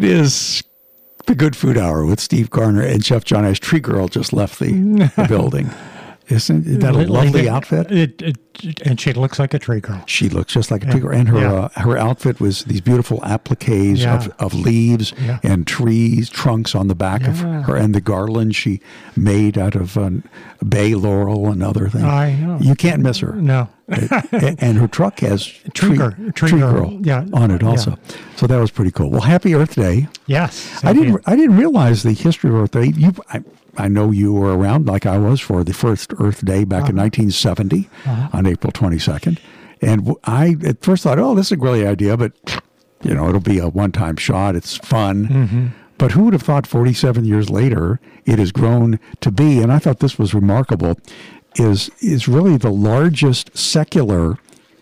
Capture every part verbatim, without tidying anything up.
It is the Good Food Hour with Steve Garner and Chef John Ash. Tree Girl just left the, the building. Isn't that a lovely outfit? It, it, and she looks like a tree girl. She looks just like a tree girl. And her yeah. uh, her outfit was these beautiful appliques yeah. of, of leaves yeah. and trees, trunks on the back yeah. of her, and the garland she made out of uh, bay laurel and other things. I know. You can't miss her. No. it, and her truck has Tree, tree, tree, tree, tree girl, girl yeah. on it also. Yeah. So that was pretty cool. Well, happy Earth Day. Yes. I didn't. I didn't realize the history of Earth Day. You, I, I know you were around like I was for the first Earth Day back uh-huh. in nineteen seventy uh-huh. on April twenty-second. And I at first thought, oh, this is a great idea, but you know, it'll be a one-time shot. It's fun. Mm-hmm. But who would have thought forty-seven years later it has grown to be? And I thought this was remarkable. Is is really the largest secular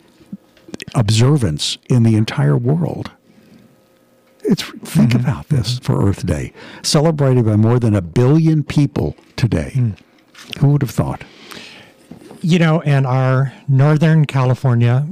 observance in the entire world. It's think mm-hmm. about this for Earth Day, celebrated by more than a billion people today. Mm. Who would have thought? You know, and our Northern California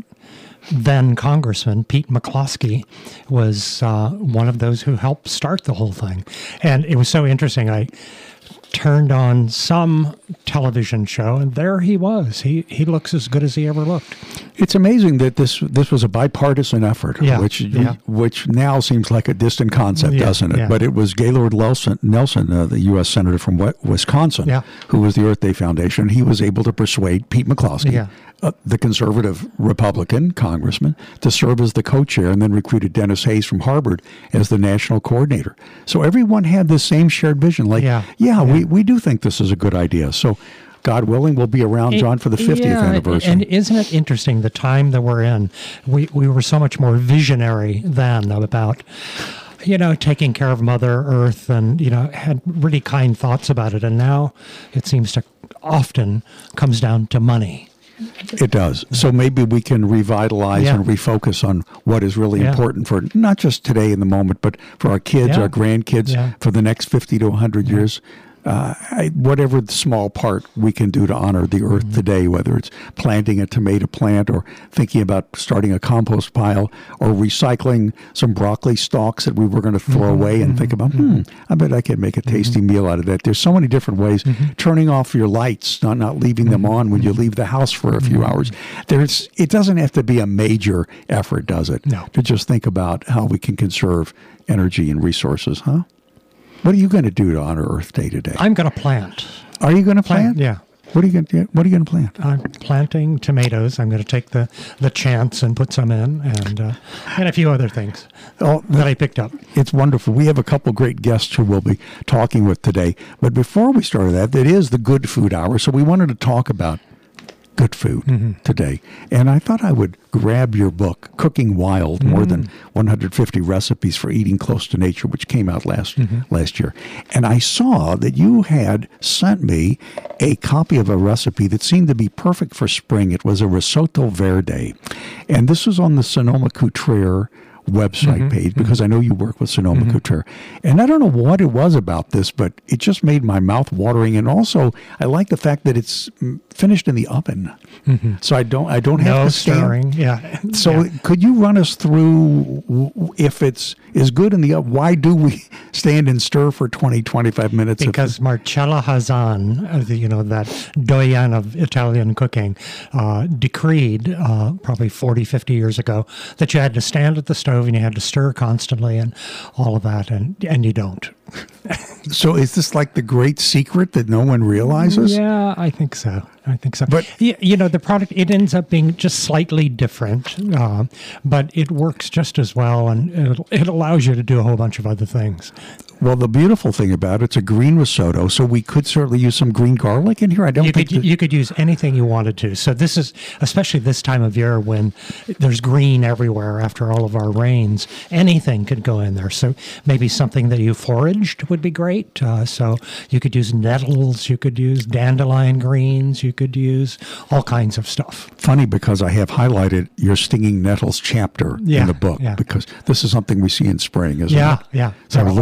then Congressman Pete McCloskey was uh, one of those who helped start the whole thing, and it was so interesting. I turned on some television show, and there he was. He he looks as good as he ever looked. It's amazing that this this was a bipartisan effort, yeah, which yeah. which now seems like a distant concept, yeah, doesn't it? Yeah. But it was Gaylord Nelson, Nelson uh, the U S Senator from Wisconsin, yeah. who was the Earth Day Foundation. He was able to persuade Pete McCloskey, yeah. uh, the conservative Republican congressman, to serve as the co-chair, and then recruited Dennis Hayes from Harvard as the national coordinator. So everyone had the same shared vision. Like, yeah, yeah, yeah. we, we do think this is a good idea. So God willing, we'll be around, John, for the fiftieth yeah, anniversary. And isn't it interesting, the time that we're in? We, we were so much more visionary then about, you know, taking care of Mother Earth and, you know, had really kind thoughts about it. And now it seems to often comes down to money. It does. So maybe we can revitalize yeah. and refocus on what is really yeah. important for not just today in the moment, but for our kids, yeah. our grandkids, yeah. for the next fifty to one hundred yeah. years. Uh, I, whatever the small part we can do to honor the earth mm-hmm. today, whether it's planting a tomato plant or thinking about starting a compost pile or recycling some broccoli stalks that we were going to throw mm-hmm. away and mm-hmm. think about, hmm, I bet I could make a tasty mm-hmm. meal out of that. There's so many different ways. Mm-hmm. Turning off your lights, not, not leaving mm-hmm. them on when you leave the house for a few mm-hmm. hours. There's, it doesn't have to be a major effort, does it? No. To just think about how we can conserve energy and resources, huh? What are you going to do to honor Earth Day today? I'm going to plant. Are you going to plant? plant? Yeah. What are you going to What are you going to plant? I'm planting tomatoes. I'm going to take the, the chance and put some in, and uh, and a few other things oh, that I picked up. It's wonderful. We have a couple great guests who we'll be talking with today. But before we start that, it is the Good Food Hour, so we wanted to talk about good food mm-hmm. today. And I thought I would grab your book, Cooking Wild, mm-hmm. more than one hundred fifty recipes for eating close to nature, which came out last mm-hmm. last year. And I saw that you had sent me a copy of a recipe that seemed to be perfect for spring. It was a risotto verde. And this was on the Sonoma-Cutrer website mm-hmm. page, because mm-hmm. I know you work with Sonoma-Cutrer. Mm-hmm. And I don't know what it was about this, but it just made my mouth watering. And also, I like the fact that it's finished in the oven. Mm-hmm. So I don't I don't have no to stand. stirring. Yeah. So yeah. could you run us through, if it's is good in the oven, why do we stand and stir for twenty, twenty-five minutes? Because Marcella Hazan, uh, the, you know, that doyen of Italian cooking, uh, decreed uh, probably forty, fifty years ago that you had to stand at the stove and you had to stir constantly and all of that, and, and you don't. So is this like the great secret that no one realizes? Yeah, I think so. I think so. But you, you know, the product, it ends up being just slightly different, uh, but it works just as well, and it, it allows you to do a whole bunch of other things. Well, the beautiful thing about it, it's a green risotto, so we could certainly use some green garlic in here. I don't you think could, that... you could use anything you wanted to. So this is, especially this time of year when there's green everywhere after all of our rains, anything could go in there. So maybe something that you foraged would be great. Uh, so you could use nettles, you could use dandelion greens, you could use all kinds of stuff. Funny, because I have highlighted your stinging nettles chapter yeah, in the book, yeah. because this is something we see in spring, isn't yeah, it? Yeah, So yeah, we're all at, over.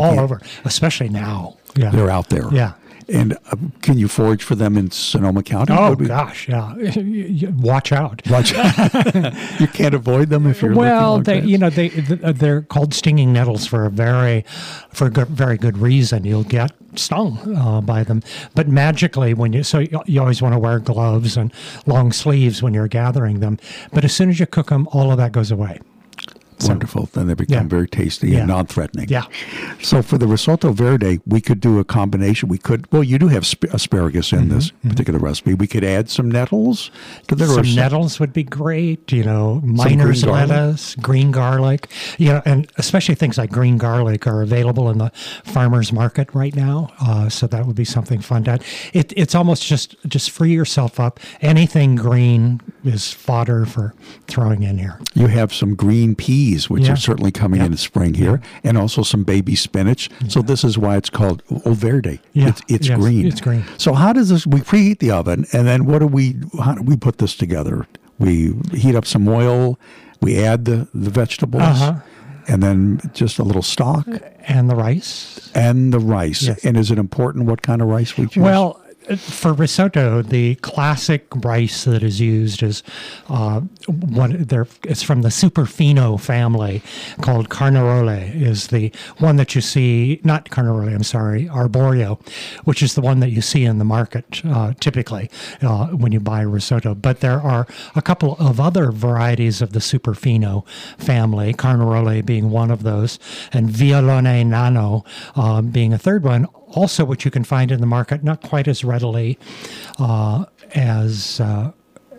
especially now. Yeah. They're out there. Yeah. And uh, can you forage for them in Sonoma County? Oh, Would we- gosh, yeah. Watch out. Watch. You can't avoid them if you're Well, looking they, like that. you know, they they're called stinging nettles for a very, for a good, very good reason. You'll get stung uh, by them, but magically, when you so you, you always want to wear gloves and long sleeves when you're gathering them. But as soon as you cook them, all of that goes away. So- Wonderful. Then they become Yeah. very tasty Yeah. and non-threatening. Yeah. So for the risotto verde, we could do a combination. We could, well, you do have sp- asparagus in this particular recipe. We could add some nettles to the Some risotto. nettles would be great, you know, miner's green garlic. lettuce, green garlic, you know, and especially things like green garlic are available in the farmer's market right now. Uh, so that would be something fun to add. It, it's almost just, just free yourself up. Anything green is fodder for throwing in here. You have some green peas, which Yeah. are certainly coming Yeah. in the spring here, and also some baby spinach. So this is why it's called O Verde. Yeah. It's, it's Yes, green. it's green. So how does this, we preheat the oven, and then what do we, how do we put this together? We heat up some oil, we add the, the vegetables, Uh-huh. and then just a little stock And the rice. and the rice. Yes. And is it important what kind of rice we choose? Well, for risotto, the classic rice that is used is uh, one. There, it's from the Superfino family, called Carnarole. Is the one that you see? Not Carnarole. I'm sorry, Arborio, which is the one that you see in the market uh, typically uh, when you buy risotto. But there are a couple of other varieties of the Superfino family. Carnarole being one of those, and Violone Nano uh, being a third one. Also, which you can find in the market, not quite as readily uh, as uh,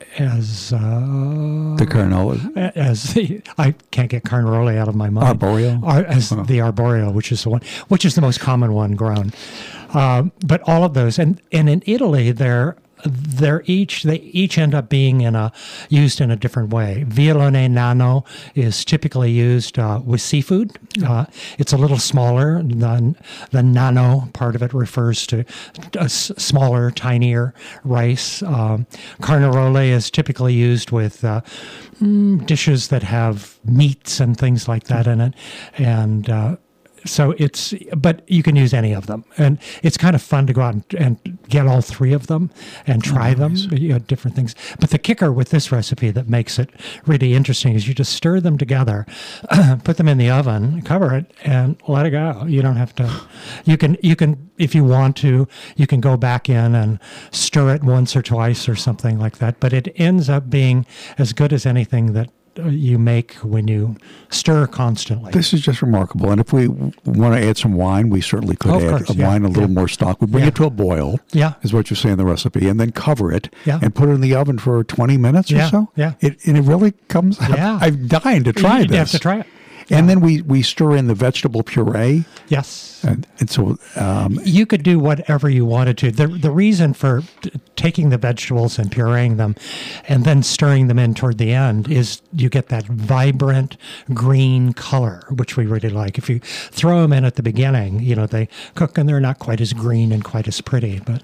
as uh, the canola. as the, I can't get Carnarole out of my mind. Arborio? Ar, as Oh. the Arborio, which is the one, which is the most common one grown. Um, but all of those, and and in Italy, they're they're each they each end up being in a used in a different way. Violone Nano is typically used uh, with seafood. Uh, it's a little smaller. The, the nano part of it refers to a s- smaller, tinier rice. Um, Carnarole is typically used with uh, mm, dishes that have meats and things like that in it, and uh, so it's, but you can use any of them, and it's kind of fun to go out and, and get all three of them and try them, you know, different things. But the kicker with this recipe that makes it really interesting is you just stir them together, put them in the oven, cover it, and let it go. You don't have to. You can, you can, if you want to, you can go back in and stir it once or twice or something like that. But it ends up being as good as anything that you make when you stir constantly. This is just remarkable. And if we want to add some wine, we certainly could Oh, of add course, a yeah, wine, a little yeah. more stock. We bring Yeah. it to a boil, Yeah. is what you say in the recipe, and then cover it Yeah. and put it in the oven for twenty minutes Yeah, or so. yeah. It, and it really comes, Yeah. I'm dying to try you this. have to try it. And then we, we stir in the vegetable puree. Yes. And, and so, um, You could do whatever you wanted to. The the reason for t- taking the vegetables and pureeing them and then stirring them in toward the end is you get that vibrant green color, which we really like. If you throw them in at the beginning, you know, they cook and they're not quite as green and quite as pretty, but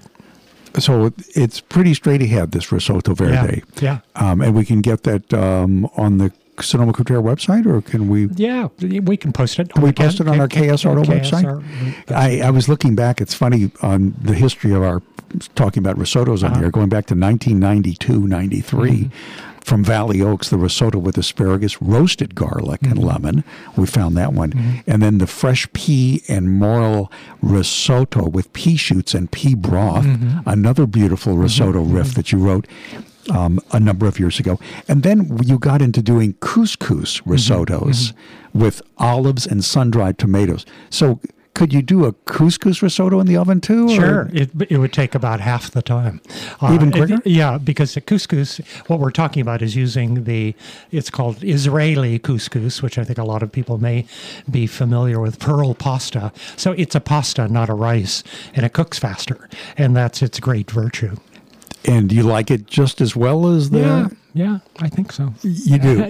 so it's pretty straight ahead, this risotto verde. yeah. Um, and we can get that um, on the Sonoma Cutera website, or can we? yeah, we can post it. Can we can. post it on our K S R O K- website? K S R. I, I was looking back. It's funny on the history of our talking about risottos on Uh-huh. here, going back to nineteen ninety-two, ninety-three. From Valley Oaks, the risotto with asparagus, roasted garlic, and lemon. We found that one. And then the fresh pea and morel risotto with pea shoots and pea broth. Another beautiful risotto riff that you wrote um, a number of years ago. And then you got into doing couscous risottos with olives and sun-dried tomatoes. So could you do a couscous risotto in the oven too? or- Sure, it it would take about half the time. Uh, Even it- quicker? yeah, because the couscous, what we're talking about is using the, it's called Israeli couscous, which I think a lot of people may be familiar with, pearl pasta. So it's a pasta, not a rice, and it cooks faster, and that's its great virtue. And do you like it just as well as the... Yeah, yeah, I think so. You do? yeah.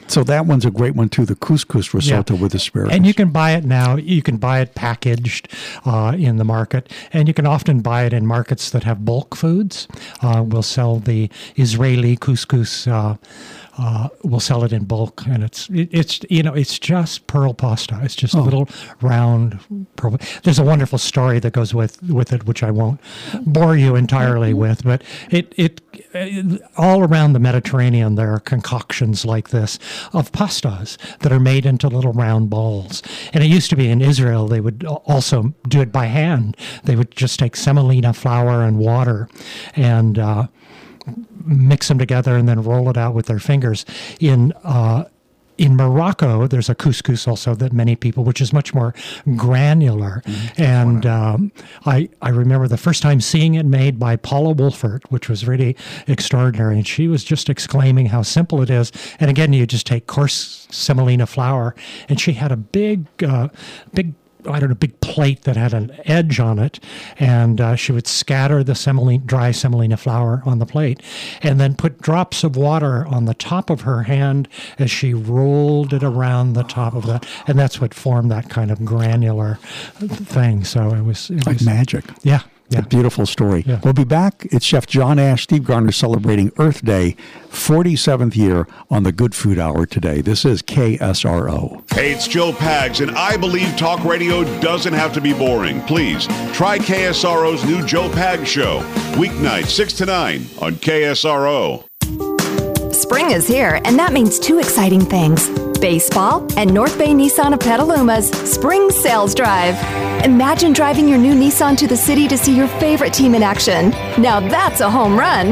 So that one's a great one too, the couscous risotto Yeah. with asparagus. And you can buy it now. You can buy it packaged uh, in the market, and you can often buy it in markets that have bulk foods. Uh, we'll sell the Israeli couscous. Uh, uh, we'll sell it in bulk, and it's it, it's you know it's just pearl pasta. It's just Oh. a little round pearl. There's a wonderful story that goes with with it, which I won't bore you entirely with, but it it. All around the Mediterranean, there are concoctions like this of pastas that are made into little round balls. And it used to be in Israel, they would also do it by hand. They would just take semolina flour and water and uh, mix them together and then roll it out with their fingers. In uh, In Morocco, there's a couscous also that many people, which is much more granular. Mm-hmm. And um, I, I remember the first time seeing it made by Paula Wolfert, which was really extraordinary. And she was just exclaiming how simple it is. And again, you just take coarse semolina flour. And she had a big, uh, big, I don't know, big plate that had an edge on it, and uh, she would scatter the semolina, dry semolina flour on the plate, and then put drops of water on the top of her hand as she rolled it around the top of that, and that's what formed that kind of granular thing. So it was it like was, magic. Yeah. Yeah. A beautiful story. Yeah. We'll be back. It's Chef John Ash, Steve Garner celebrating Earth Day, forty-seventh year on the Good Food Hour today. This is K S R O. Hey, it's Joe Pags, and I believe talk radio doesn't have to be boring. Please, try K S R O's new Joe Pags Show, weeknights six to nine on K S R O. Spring is here, and that means two exciting things. Baseball and North Bay Nissan of Petaluma's Spring Sales Drive. Imagine driving your new Nissan to the city to see your favorite team in action. Now that's a home run.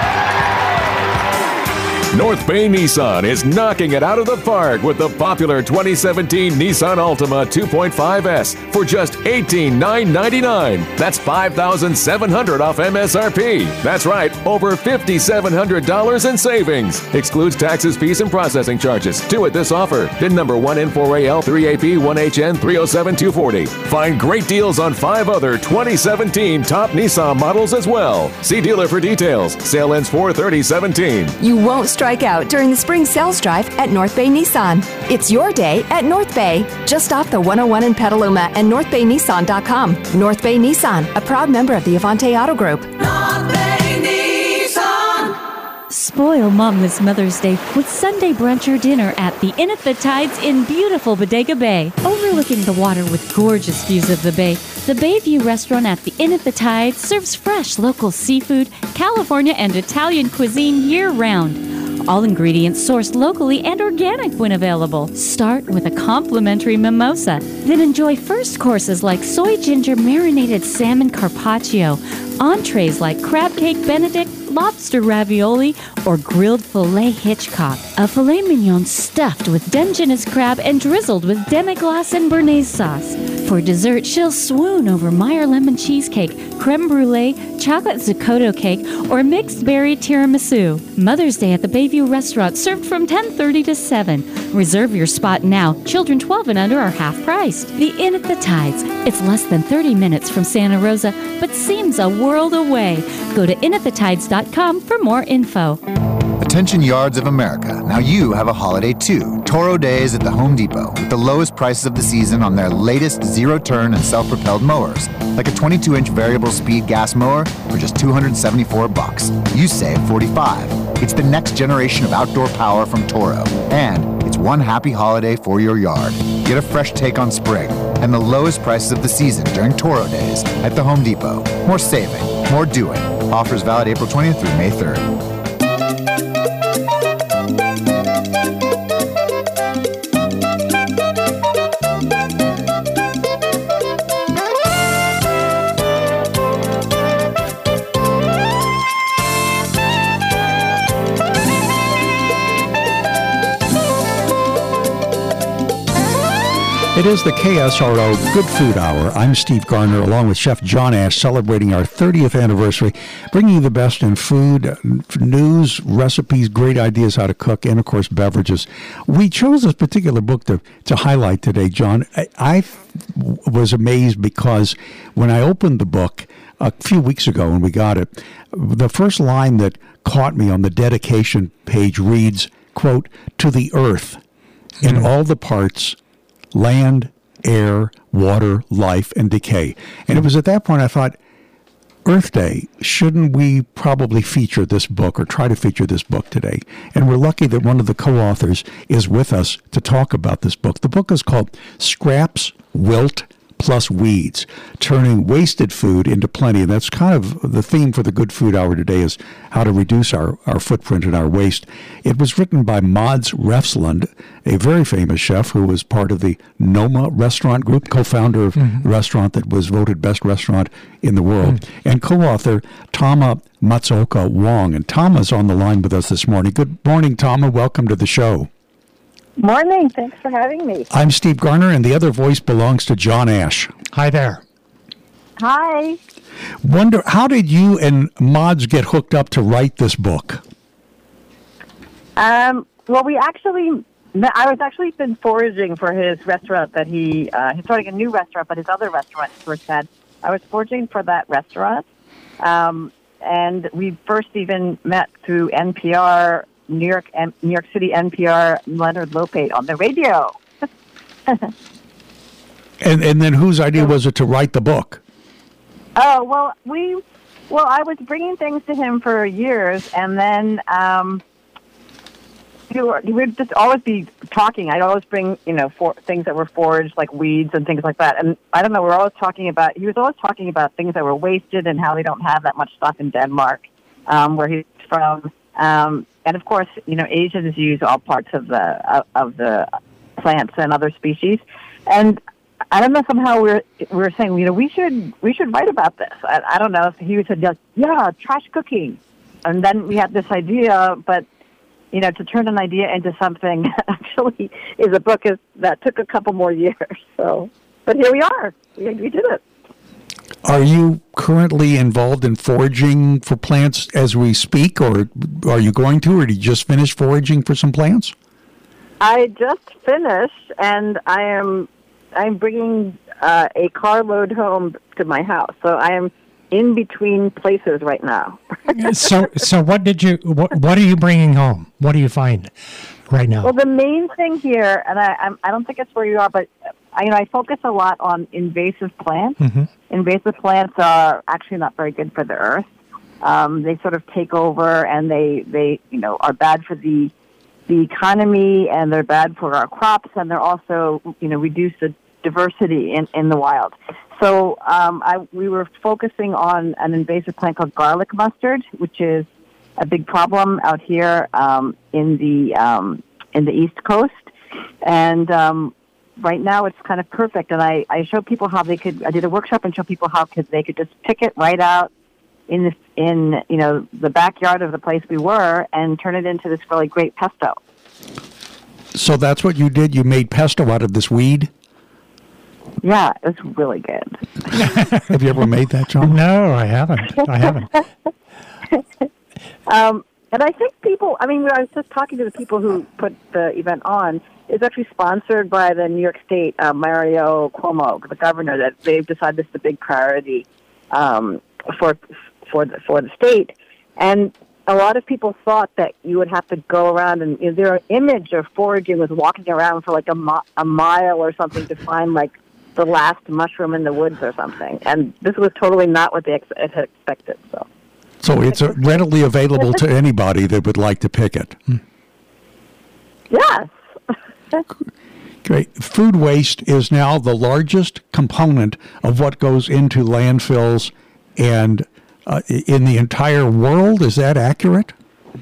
North Bay Nissan is knocking it out of the park with the popular twenty seventeen Nissan Altima two point five S for just eighteen thousand nine hundred ninety-nine dollars. That's five thousand seven hundred dollars off M S R P. That's right, over five thousand seven hundred dollars in savings. Excludes taxes, fees, and processing charges. Two at this offer. V I N number one N four A L three A P one H N three oh seven two forty. Find great deals on five other twenty seventeen top Nissan models as well. See dealer for details. Sale ends four thirty seventeen. You won't strike out during the Spring Sales Drive at North Bay Nissan. It's your day at North Bay, just off the one oh one in Petaluma and north bay nissan dot com. North Bay Nissan, a proud member of the Avante Auto Group. North Bay Nissan. Spoil Mom this Mother's Day with Sunday brunch or dinner at the Inn at the Tides in beautiful Bodega Bay. Overlooking the water with gorgeous views of the bay, the Bayview restaurant at the Inn at the Tides serves fresh local seafood, California and Italian cuisine year-round. All ingredients sourced locally and organic when available. Start with a complimentary mimosa, then enjoy first courses like soy ginger marinated salmon carpaccio, entrees like crab cake benedict, lobster ravioli, or grilled filet Hitchcock. A filet mignon stuffed with Dungeness crab and drizzled with demi-glace and béarnaise sauce. For dessert, she'll swoon over Meyer lemon cheesecake, creme brulee, chocolate Zuccotti cake, or mixed berry tiramisu. Mother's Day at the Bayview restaurant, served from ten thirty to seven. Reserve your spot now. Children twelve and under are half priced. The Inn at the Tides. It's less than thirty minutes from Santa Rosa, but seems a world away. Go to inn at the tides dot com for more info. Attention Yards of America, now you have a holiday too. Toro Days at the Home Depot with the lowest prices of the season on their latest zero-turn and self-propelled mowers. Like a twenty-two inch variable speed gas mower for just two hundred seventy-four bucks. You save forty-five. It's the next generation of outdoor power from Toro. And it's one happy holiday for your yard. Get a fresh take on spring and the lowest prices of the season during Toro Days at the Home Depot. More saving, more doing. Offers valid April twentieth through May third. It is the K S R O Good Food Hour. I'm Steve Garner, along with Chef John Ash, celebrating our thirtieth anniversary, bringing you the best in food, news, recipes, great ideas how to cook, and, of course, beverages. We chose this particular book to, to highlight today, John. I, I was amazed because when I opened the book a few weeks ago when we got it, the first line that caught me on the dedication page reads, quote, to the earth in mm. all the parts, land, air, water, life, and decay. And it was at that point I thought, Earth Day, shouldn't we probably feature this book or try to feature this book today? And we're lucky that one of the co-authors is with us to talk about this book. The book is called Scraps, Wilt, Plus Weeds, Turning Wasted Food into Plenty. And that's kind of the theme for the Good Food Hour today, is how to reduce our, our footprint and our waste. It was written by Mads Refslund, a very famous chef who was part of the Noma Restaurant Group, co-founder of mm-hmm. the restaurant that was voted best restaurant in the world, mm-hmm. and co-author Tama Matsuoka Wong. And Tama's on the line with us this morning. Good morning, Tama. Welcome to the show. Morning. Thanks for having me. I'm Steve Garner, and the other voice belongs to John Ash. Hi there. Hi. Wonder, how did you and Mads get hooked up to write this book? Um, well, we actually, I was actually been foraging for his restaurant that he, uh, he's starting a new restaurant, but his other restaurant he first had. I was foraging for that restaurant, um, and we first even met through N P R, New York, New York City N P R, Leonard Lopate on the radio. and and then whose idea was it to write the book? Oh, well, we, well, I was bringing things to him for years, and then um, we were, we would just always be talking. I'd always bring, you know, for, things that were foraged, like weeds and things like that. And I don't know, we're always talking about, he was always talking about things that were wasted and how they don't have that much stuff in Denmark, um, where he's from. Um, and of course, you know, Asians use all parts of the of, of the plants and other species. And I don't know, somehow we're we're saying, you know, we should we should write about this. I, I don't know if he said, just, yeah, trash cooking, and then we had this idea. But you know, to turn an idea into something actually is a book is that took a couple more years. So, but here we are. We, we did it. Are you currently involved in foraging for plants as we speak, or are you going to, or did you just finish foraging for some plants? I just finished, and I am I'm bringing uh, a carload home to my house. So I am in between places right now. so, so what did you? What, what are you bringing home? What do you find right now? Well, the main thing here, and I I'm, I don't think it's where you are, but I, you know, I focus a lot on invasive plants. Mm-hmm. Invasive plants are actually not very good for the earth. Um, they sort of take over, and they, they you know are bad for the the economy, and they're bad for our crops, and they're also you know reduce the diversity in, in the wild. So um, I, we were focusing on an invasive plant called garlic mustard, which is a big problem out here um, in the um, in the East Coast, and um, right now it's kind of perfect. And I, I show people how they could. I did a workshop and show people how could they could just pick it right out in the, in you know the backyard of the place we were and turn it into this really great pesto. So that's what you did. You made pesto out of this weed. Yeah, it's really good. Have you ever made that, John? No, I haven't. I haven't. um, and I think people, I mean, I was just talking to the people who put the event on. It's actually sponsored by the New York State, uh, Mario Cuomo, the governor, that they've decided this is a big priority um, for for the, for the state. And a lot of people thought that you would have to go around and, you know, their image of foraging was walking around for like a, mi- a mile or something to find like the last mushroom in the woods or something. And this was totally not what they ex- had expected. So, so it's uh, readily available to anybody that would like to pick it. Hmm. Yes. Great. Food waste is now the largest component of what goes into landfills and uh, in the entire world. Is that accurate?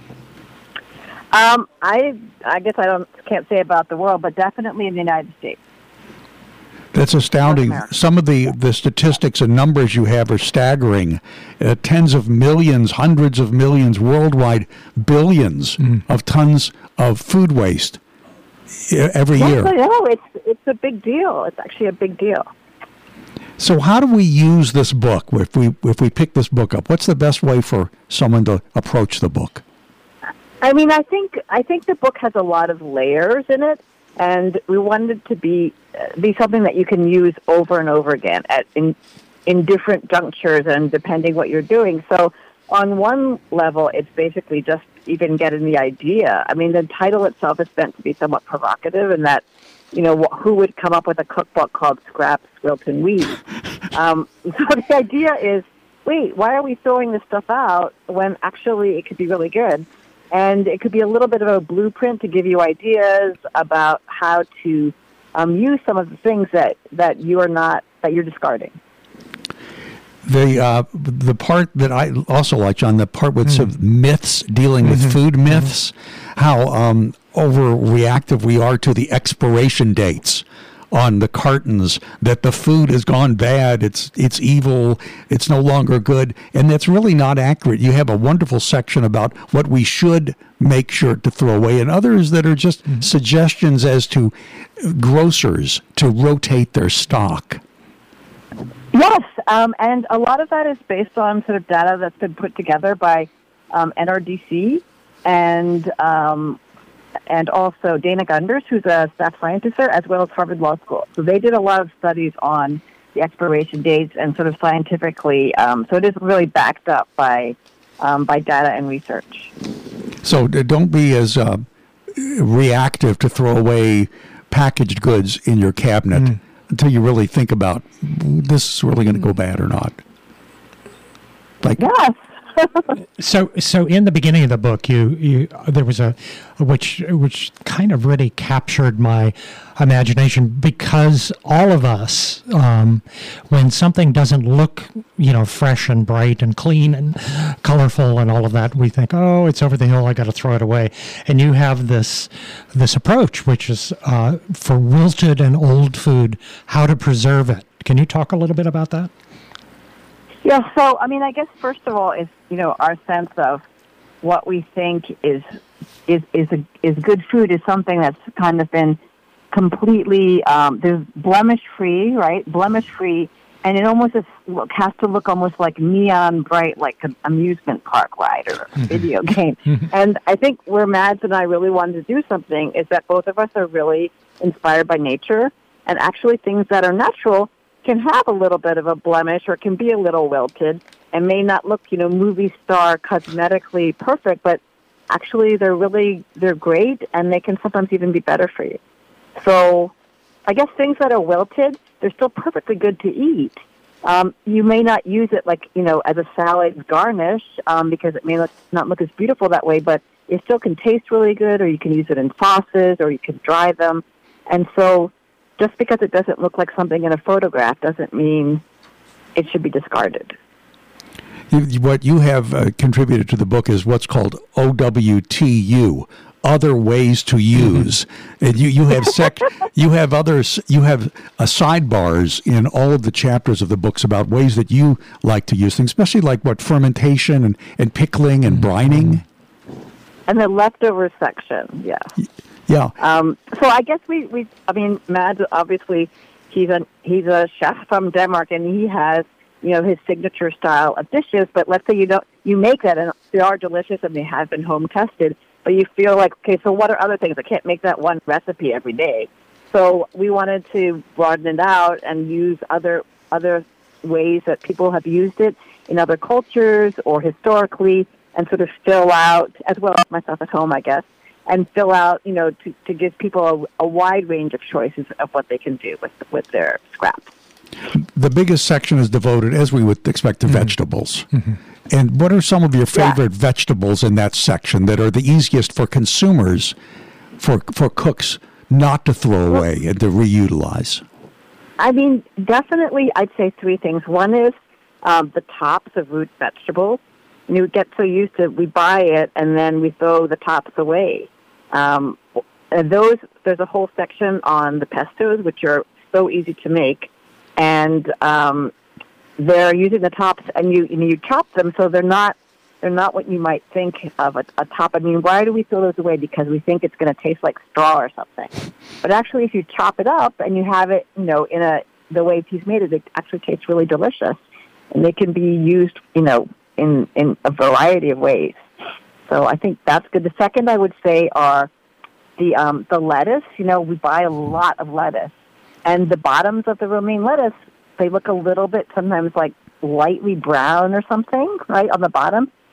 Um, I I guess I don't can't say about the world, but definitely in the United States. That's astounding. Some of the, the statistics and numbers you have are staggering. Uh, tens of millions, hundreds of millions worldwide, billions mm. of tons of food waste every yes, year. I know. It's, it's a big deal. It's actually a big deal. So how do we use this book? If we if we pick this book up, what's the best way for someone to approach the book? I mean, I think I think the book has a lot of layers in it, and we wanted it to be uh, be something that you can use over and over again at in in different junctures and depending what you're doing. So on one level, it's basically just even getting the idea. I mean, the title itself is meant to be somewhat provocative in that, you know, wh- who would come up with a cookbook called Scraps, Wilton Weed? Um, so the idea is, wait, why are we throwing this stuff out when actually it could be really good? And it could be a little bit of a blueprint to give you ideas about how to um, use some of the things that, that you are not, that you're discarding. The uh, the part that I also like, John, the part with some Mm. myths, dealing Mm-hmm. with food myths, how um, overreactive we are to the expiration dates on the cartons, that the food has gone bad, it's it's evil, it's no longer good, and that's really not accurate. You have a wonderful section about what we should make sure to throw away, and others that are just Mm-hmm. suggestions as to grocers to rotate their stock. Yes, um, and a lot of that is based on sort of data that's been put together by um, N R D C and um, and also Dana Gunders, who's a staff scientist there, as well as Harvard Law School. So they did a lot of studies on the expiration dates and sort of scientifically. Um, so it is really backed up by um, by data and research. So uh, don't be as uh, reactive to throw away packaged goods in your cabinet Mm. until you really think about, this is really going to go bad or not. Like, Yes. So, so in the beginning of the book, you, you there was a, which which kind of really captured my imagination, because all of us, um, when something doesn't look, you know, fresh and bright and clean and colorful and all of that, we think, oh, it's over the hill, I got to throw it away. And you have this this approach, which is uh, for wilted and old food, how to preserve it. Can you talk a little bit about that? Yeah, so, I mean, I guess first of all is, you know, our sense of what we think is is is a, is good food is something that's kind of been completely, um, there's blemish-free, right? Blemish-free, and it almost is, look, has to look almost like neon bright, like an amusement park ride or a video game. And I think where Mads and I really wanted to do something is that both of us are really inspired by nature, and actually things that are natural can have a little bit of a blemish or can be a little wilted and may not look, you know, movie star cosmetically perfect, but actually they're really, they're great, and they can sometimes even be better for you. So I guess things that are wilted, they're still perfectly good to eat. Um, you may not use it like, you know, as a salad garnish um, because it may look, not look as beautiful that way, but it still can taste really good, or you can use it in sauces, or you can dry them. And so just because it doesn't look like something in a photograph doesn't mean it should be discarded. you- what you have uh, contributed to the book is what's called O W T U, other ways to use. And you, you have sec, you have others, you have uh, sidebars in all of the chapters of the books about ways that you like to use things, especially like what fermentation and, and pickling and brining. And the leftover section, yes. Yeah. Um, so I guess we, we I mean, Mads, obviously, he's a, he's a chef from Denmark, and he has, you know, his signature style of dishes. But let's say you don't, you make that, and they are delicious, and they have been home tested, but you feel like, okay, so what are other things? I can't make that one recipe every day. So we wanted to broaden it out and use other other ways that people have used it in other cultures or historically, and sort of fill out, as well as myself at home, I guess, and fill out, you know, to, to give people a, a wide range of choices of what they can do with with their scraps. The biggest section is devoted, as we would expect, to Mm-hmm. vegetables. Mm-hmm. And what are some of your favorite yeah. vegetables in that section that are the easiest for consumers, for for cooks, not to throw away well, and to reutilize? I mean, definitely, I'd say three things. One is um, the tops of root vegetables. You get so used to, we buy it, and then we throw the tops away. Um, and those, there's a whole section on the pestos, which are so easy to make. And um, they're using the tops, and you you, know, you chop them, so they're not they're not what you might think of a, a top. I mean, why do we throw those away? Because we think it's going to taste like straw or something. But actually, if you chop it up and you have it, you know, in a the way he's made it, it actually tastes really delicious, and they can be used, you know, in in a variety of ways. So I think that's good. The second I would say are the um, the lettuce. You know, we buy a lot of lettuce. And the bottoms of the romaine lettuce, they look a little bit sometimes like lightly brown or something, right, on the bottom.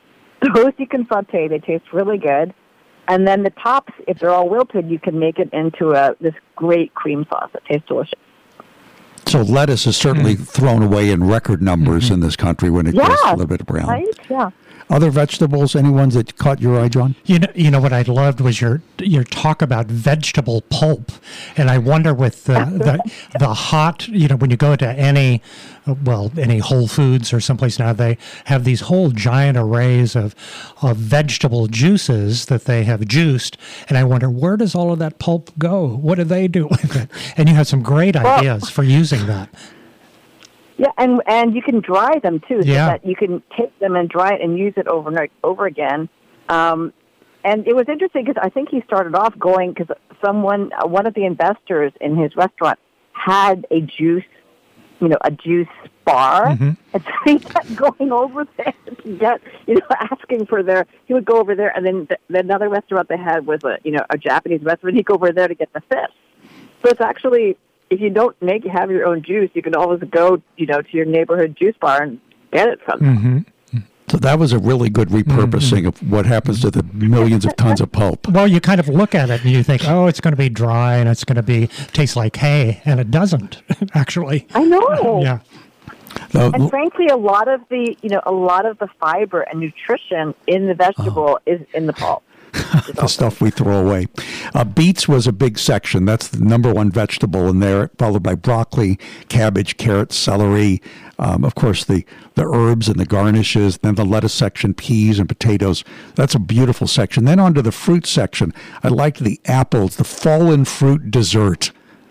those you can saute. They taste really good. And then the tops, if they're all wilted, you can make it into a this great cream sauce that tastes delicious. So lettuce is certainly mm. thrown away in record numbers mm-hmm. in this country when it yeah, goes a little bit brown. Right? Yeah. Other vegetables, any ones that caught your eye, John? You know, you know what I loved was your your talk about vegetable pulp, and I wonder with the the, the hot, you know, when you go to any, well, any Whole Foods or someplace now, they have these whole giant arrays of of vegetable juices that they have juiced, and I wonder where does all of that pulp go? What do they do with it? And you have some great ideas for using that. Yeah, and and you can dry them too, so yeah. that you can take them and dry it and use it over and over again. Um, and it was interesting because I think he started off going because someone, uh, one of the investors in his restaurant, had a juice, you know, a juice bar, mm-hmm. and so he kept going over there to get, you know, asking for their. He would go over there, and then the, the another restaurant they had was a, you know, a Japanese restaurant. He'd go over there to get the fish. So it's actually. If you don't make have your own juice, you can always go, you know, to your neighborhood juice bar and get it from them. Mm-hmm. So that was a really good repurposing mm-hmm. of what happens to the millions of tons of pulp. Well, you kind of look at it and you think, oh, it's going to be dry and it's going to be taste like hay, and it doesn't actually. I know. Yeah. Uh, and frankly, a lot of the, you know, a lot of the fiber and nutrition in the vegetable oh. is in the pulp. The stuff we throw away. Uh, beets was a big section. That's the number one vegetable in there, followed by broccoli, cabbage, carrots, celery, um, of course, the, the herbs and the garnishes, then the lettuce section, peas and potatoes. That's a beautiful section. Then on to the fruit section. I liked the apples, the fallen fruit dessert.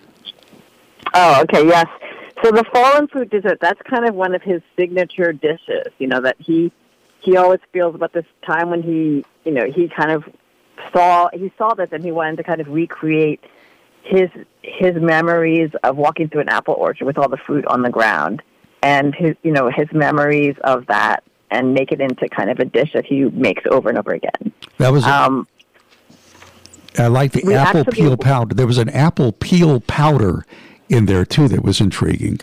Oh, okay, yes. So the fallen fruit dessert, that's kind of one of his signature dishes, you know, that he he always feels about this time when he, you know, he kind of saw, he saw this and he wanted to kind of recreate his his memories of walking through an apple orchard with all the fruit on the ground and his, you know, his memories of that and make it into kind of a dish that he makes over and over again. That was, a, um, I like the apple actually, peel powder. There was an apple peel powder in there too that was intriguing.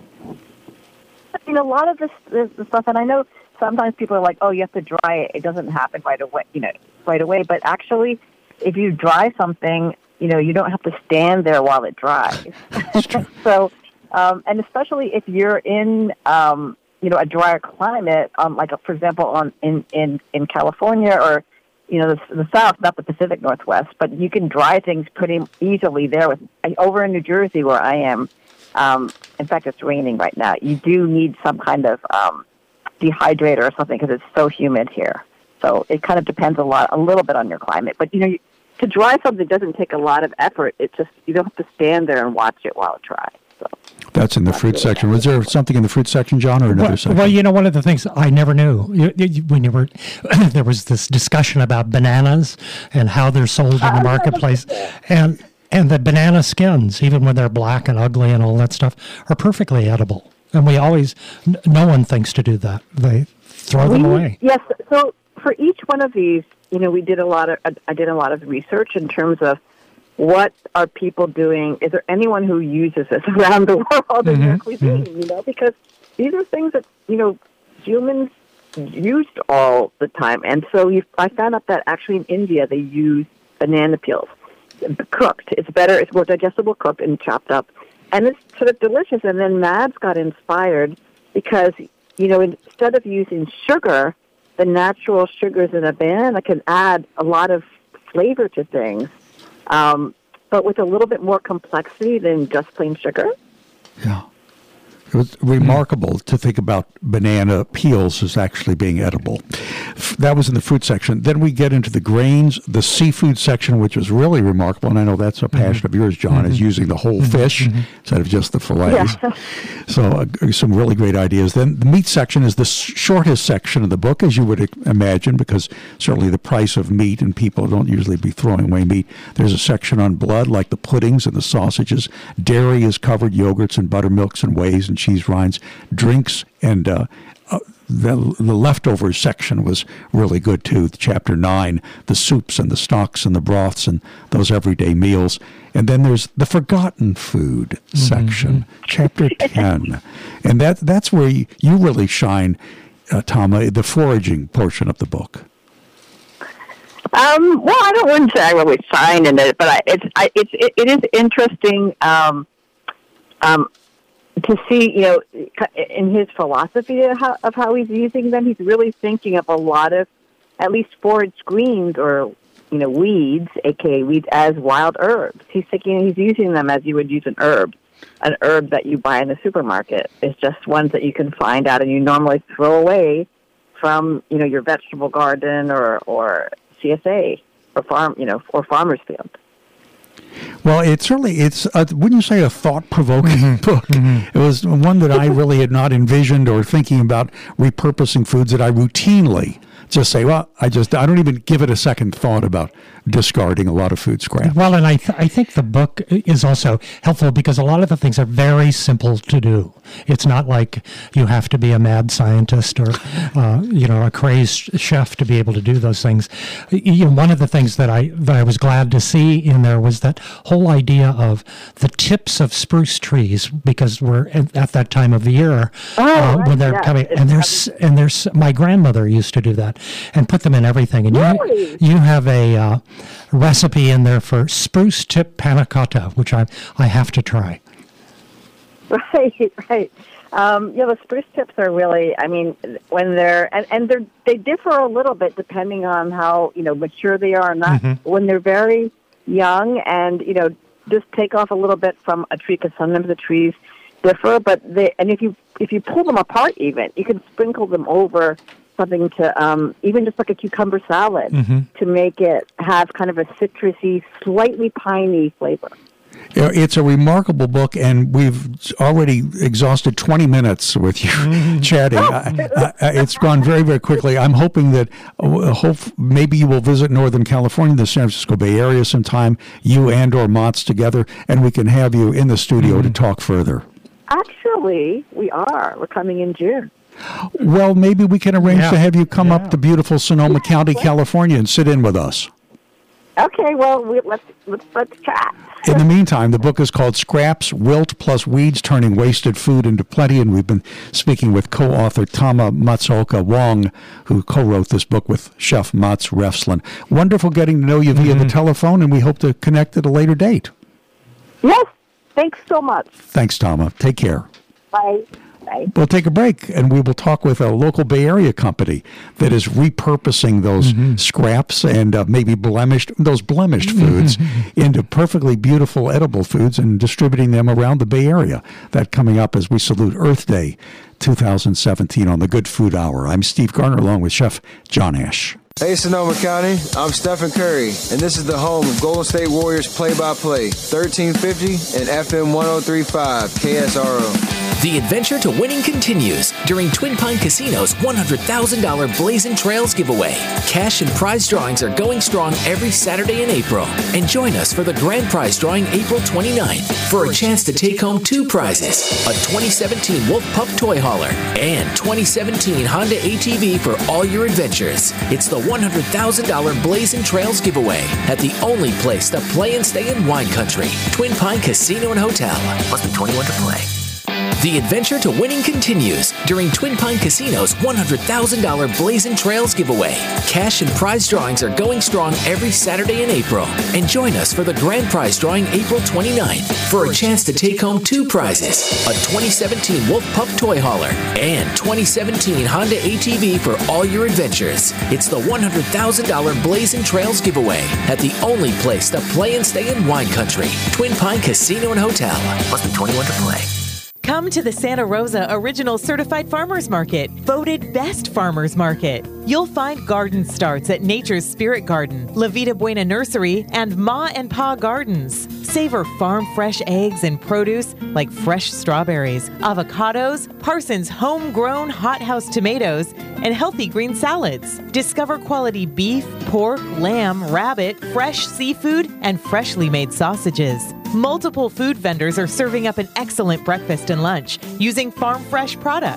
I mean, a lot of this, this, this stuff, and I know sometimes people are like, "Oh, you have to dry it; it doesn't happen right away." You know, right away. But actually, if you dry something, you know, you don't have to stand there while it dries. so, um, and especially if you're in, um, you know, a drier climate, um, like for example, on in, in, in California or you know the, the South, not the Pacific Northwest, but you can dry things pretty easily there. With over in New Jersey, where I am, um, in fact, it's raining right now. You do need some kind of um, dehydrator or something because it's so humid here. So it kind of depends a lot, a little bit on your climate. But you know, you, to dry something doesn't take a lot of effort. It just you don't have to stand there and watch it while it dries. So that's in the fruit section. Was there something in the fruit section, John, or another well, section? Well, you know, one of the things I never knew you, you, when you were there was this discussion about bananas and how they're sold in the marketplace, and and the banana skins, even when they're black and ugly and all that stuff, are perfectly edible. And we always, n- no one thinks to do that. They throw them we, away. Yes. So for each one of these, you know, we did a lot of, I did a lot of research in terms of what are people doing? Is there anyone who uses this around the world in their cuisine? Mm-hmm. You know, because these are things that, you know, humans used all the time. And so you, I found out that actually in India they use banana peels cooked. It's better, it's more digestible cooked and chopped up. And it's sort of delicious. And then Mads got inspired because, you know, instead of using sugar, the natural sugars in a banana can add a lot of flavor to things, um, but with a little bit more complexity than just plain sugar. Yeah. It was remarkable to think about banana peels as actually being edible. That was in the fruit section. Then we get into the grains, the seafood section, which was really remarkable. And I know that's a passion mm-hmm. of yours, John, mm-hmm. is using the whole fish mm-hmm. instead of just the fillets. Yeah. So uh, some really great ideas. Then the meat section is the shortest section of the book, as you would imagine, because certainly the price of meat and people don't usually be throwing away meat. There's a section on blood, like the puddings and the sausages. Dairy is covered, yogurts and buttermilks and wheys and cheese rinds, drinks, and uh, uh, the, the leftovers section was really good too. Chapter nine, the soups and the stocks and the broths and those everyday meals. And then there's the forgotten food section, mm-hmm. chapter ten. And that that's where you, you really shine uh, Tama, the foraging portion of the book? Um, well, I don't wouldn't say I really find in it, but I, it's I, it's it, it is interesting um, um, to see, you know, in his philosophy of how, of how he's using them. He's really thinking of a lot of, at least forage greens or you know weeds, aka weeds, as wild herbs. He's thinking he's using them as you would use an herb, an herb that you buy in the supermarket. It's just ones that you can find out and you normally throw away from you know your vegetable garden or or C S A or farm, you know, or farmer's field. Well, it certainly, it's, a, wouldn't you say, a thought-provoking Mm-hmm. book? Mm-hmm. It was one that I really had not envisioned or thinking about repurposing foods that I routinely just say, well, I just, I don't even give it a second thought about discarding a lot of food scraps. Well, and I, th- I think the book is also helpful because a lot of the things are very simple to do. It's not like you have to be a mad scientist or, uh, you know, a crazed chef to be able to do those things. You know, one of the things that I that I was glad to see in there was that whole idea of the tips of spruce trees, because we're at, at that time of the year Oh, uh, right, when they're yeah. coming, It's and there's and there's my grandmother used to do that and put them in everything. And Really? you you have a uh, recipe in there for spruce tip panna cotta, which I I have to try. Right, right. Um, yeah, the spruce tips are really, I mean, when they're, and, and they're, they differ a little bit depending on how, you know, mature they are or not. Mm-hmm. When they're very young and, you know, just take off a little bit from a tree, because sometimes the trees differ, but they, and if you, if you pull them apart even, you can sprinkle them over something to, um, even just like a cucumber salad Mm-hmm. to make it have kind of a citrusy, slightly piney flavor. Yeah, it's a remarkable book, and we've already exhausted twenty minutes with you chatting. I, I, it's gone very, very quickly. I'm hoping that uh, hope maybe you will visit Northern California, the San Francisco Bay Area sometime, you and or Mott's together, and we can have you in the studio to talk further. Actually, we are. We're coming in June. Well, maybe we can arrange Yeah. to have you come Yeah. up to beautiful Sonoma County, California, and sit in with us. Okay, well, we, let's, let's let's chat. In the meantime, the book is called Scraps, Wilt plus Weeds, Turning Wasted Food into Plenty, and we've been speaking with co-author Tama Matsuoka Wong, who co-wrote this book with Chef Mats Refslund. Wonderful getting to know you via the telephone, and we hope to connect at a later date. Yes, thanks so much. Thanks, Tama. Take care. Bye. Bye. We'll take a break, and we will talk with a local Bay Area company that is repurposing those scraps and uh, maybe blemished, those blemished foods into perfectly beautiful edible foods and distributing them around the Bay Area. That coming up as we salute Earth Day two thousand seventeen on the Good Food Hour. I'm Steve Garner along with Chef John Ash. Hey Sonoma County, I'm Stephen Curry, and this is the home of Golden State Warriors play-by-play, thirteen fifty and F M one oh three point five K S R O. The adventure to winning continues during Twin Pine Casino's one hundred thousand dollars Blazing Trails giveaway. Cash and prize drawings are going strong every Saturday in April. And join us for the grand prize drawing April twenty-ninth for a chance to take home two prizes, a twenty seventeen Wolf Pup Toy Hauler and twenty seventeen Honda A T V for all your adventures. It's the one hundred thousand dollars Blazing Trails giveaway at the only place to play and stay in wine country, Twin Pine Casino and Hotel. Must be twenty-one to play. The adventure to winning continues during Twin Pine Casino's one hundred thousand dollars Blazing Trails giveaway. Cash and prize drawings are going strong every Saturday in April. And join us for the grand prize drawing April twenty-ninth for a chance to take home two prizes, a twenty seventeen Wolf Pup Toy Hauler and twenty seventeen Honda A T V for all your adventures. It's the one hundred thousand dollars Blazing Trails giveaway at the only place to play and stay in wine country, Twin Pine Casino and Hotel. Must be twenty-one to play. Come to the Santa Rosa Original Certified Farmers Market, voted Best Farmers Market. You'll find garden starts at Nature's Spirit Garden, La Vida Buena Nursery, and Ma and Pa Gardens. Savor farm fresh eggs and produce like fresh strawberries, avocados, Parsons homegrown hothouse tomatoes, and healthy green salads. Discover quality beef, pork, lamb, rabbit, fresh seafood, and freshly made sausages. Multiple food vendors are serving up an excellent breakfast and lunch using farm fresh products.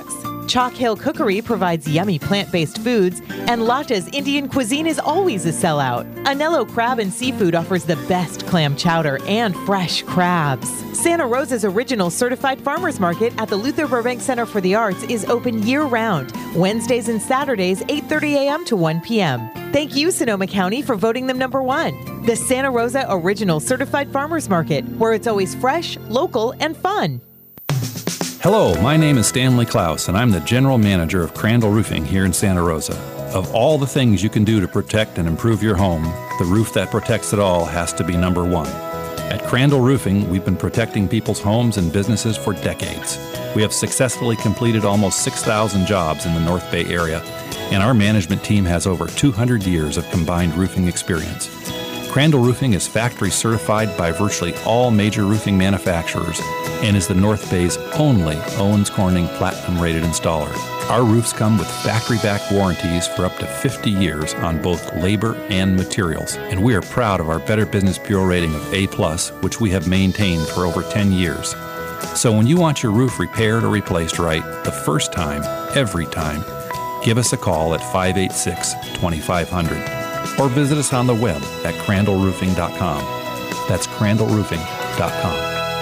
Chalk Hill Cookery provides yummy plant-based foods, and Lata's Indian cuisine is always a sellout. Anello Crab and Seafood offers the best clam chowder and fresh crabs. Santa Rosa's original certified farmers market at the Luther Burbank Center for the Arts is open year-round, Wednesdays and Saturdays, eight thirty a.m. to one p.m. Thank you, Sonoma County, for voting them number one. The Santa Rosa Original Certified Farmers Market, where it's always fresh, local, and fun. Hello, my name is Stanley Klaus, and I'm the General Manager of Crandall Roofing here in Santa Rosa. Of all the things you can do to protect and improve your home, the roof that protects it all has to be number one. At Crandall Roofing, we've been protecting people's homes and businesses for decades. We have successfully completed almost six thousand jobs in the North Bay area, and our management team has over two hundred years of combined roofing experience. Crandall Roofing is factory certified by virtually all major roofing manufacturers and is the North Bay's only Owens Corning Platinum rated installer. Our roofs come with factory-backed warranties for up to fifty years on both labor and materials, and we are proud of our Better Business Bureau rating of A plus, which we have maintained for over ten years. So when you want your roof repaired or replaced right, the first time, every time, give us a call at five eight six, two five zero zero or visit us on the web at crandall roofing dot com. That's crandall roofing dot com.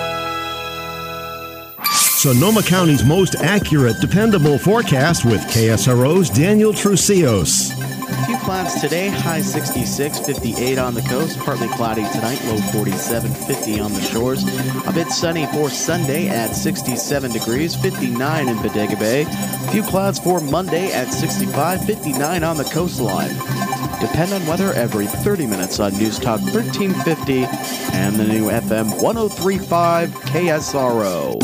Sonoma County's most accurate, dependable forecast with K S R O's Daniel Trucios. A few clouds today, high sixty-six, fifty-eight on the coast, partly cloudy tonight, low forty-seven, fifty on the shores. A bit sunny for Sunday at sixty-seven degrees, fifty-nine in Bodega Bay. A few clouds for Monday at sixty-five, fifty-nine on the coastline. Depend on weather every thirty minutes on News Talk thirteen fifty and the new F M one oh three point five K S R O.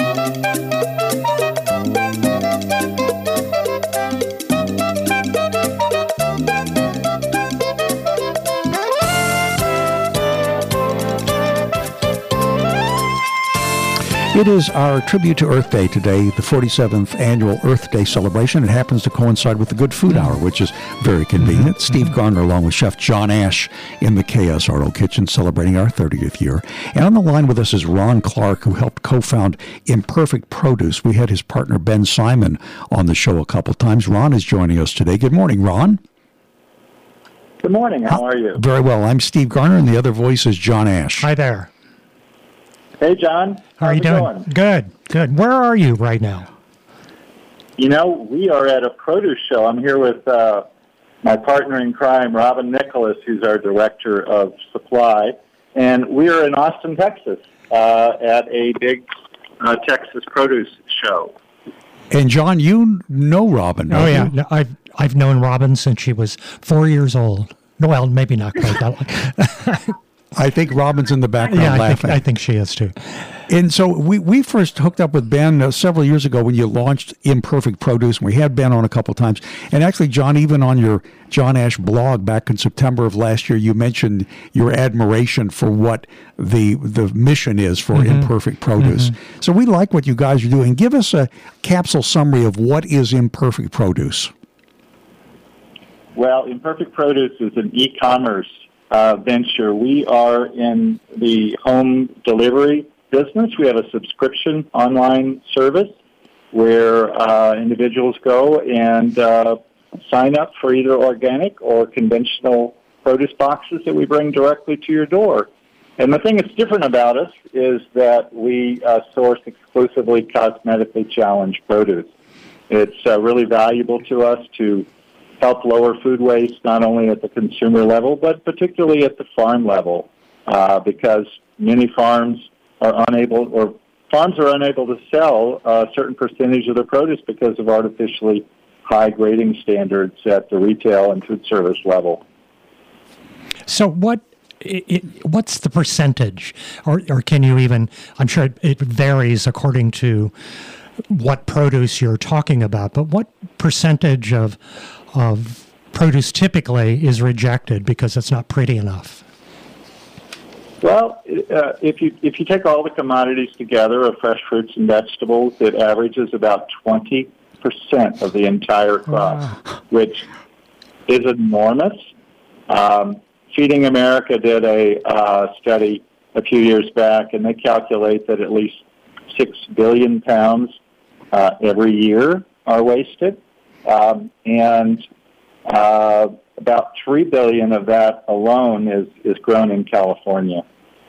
It is our tribute to Earth Day today, the forty-seventh annual Earth Day celebration. It happens to coincide with the Good Food Hour, which is very convenient. Mm-hmm. Steve Garner, along with Chef John Ash in the K S R O kitchen, celebrating our thirtieth year. And on the line with us is Ron Clark, who helped co-found Imperfect Produce. We had his partner Ben Simon on the show a couple times. Ron is joining us today. Good morning, Ron. Good morning. How are you? Very well. I'm Steve Garner, and the other voice is John Ash. Hi there. Hey, John. How are you doing? Going? Good, good. Where are you right now? You know, we are at a produce show. I'm here with uh, my partner in crime, Robin Nicholas, who's our director of supply, and we are in Austin, Texas, uh, at a big uh, Texas produce show. And John, you know Robin, don't Oh yeah, you? no, I've I've known Robin since she was four years old. Well, maybe not quite that long. I think Robin's in the background yeah, I laughing. Think, I think she is too. And so we, we first hooked up with Ben uh, several years ago when you launched Imperfect Produce. And we had Ben on a couple times. And actually, John, even on your John Ash blog back in September of last year, you mentioned your admiration for what the the mission is for mm-hmm. Imperfect Produce. Mm-hmm. So we like what you guys are doing. Give us a capsule summary of what is Imperfect Produce. Well, Imperfect Produce is an e-commerce Uh, venture. We are in the home delivery business. We have a subscription online service where uh, individuals go and uh, sign up for either organic or conventional produce boxes that we bring directly to your door. And the thing that's different about us is that we uh, source exclusively cosmetically challenged produce. It's uh, really valuable to us to help lower food waste, not only at the consumer level, but particularly at the farm level, uh, because many farms are unable, or farms are unable to sell a certain percentage of their produce because of artificially high grading standards at the retail and food service level. So what, it, it, what's the percentage, or, or can you even, I'm sure it, it varies according to what produce you're talking about, but what percentage of of produce typically is rejected because it's not pretty enough? Well, uh, if you if you take all the commodities together of fresh fruits and vegetables, it averages about twenty percent of the entire crop, wow. which is enormous. Um, Feeding America did a uh, study a few years back, and they calculate that at least six billion pounds uh, every year are wasted, um, and uh, about three billion of that alone is, is grown in California.